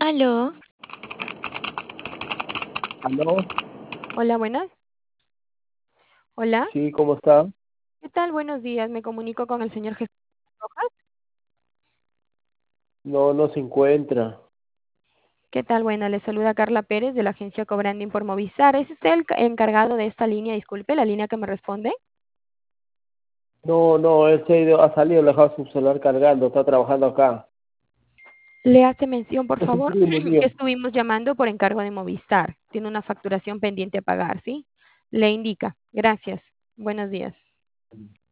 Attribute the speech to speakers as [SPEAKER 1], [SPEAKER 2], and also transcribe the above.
[SPEAKER 1] Aló,
[SPEAKER 2] ¿Aló?
[SPEAKER 1] hola, buenas. Hola,
[SPEAKER 2] Sí, ¿cómo está?
[SPEAKER 1] ¿qué tal? Buenos días. Me comunico con el señor Jesús Rojas.
[SPEAKER 2] No, no se encuentra.
[SPEAKER 1] ¿Qué tal? Bueno, le saluda Carla Pérez de la agencia Cobranding por Movistar. ¿Es usted el encargado de esta línea? Disculpe, la línea que me responde.
[SPEAKER 2] No, no, él ha salido, le ha dejado su celular cargando, está trabajando acá.
[SPEAKER 1] Le hace mención, por
[SPEAKER 2] Es un
[SPEAKER 1] favor,
[SPEAKER 2] primo mío.
[SPEAKER 1] que estuvimos llamando por encargo de Movistar. Tiene una facturación pendiente a pagar, ¿sí? Le indica. Gracias. Buenos días.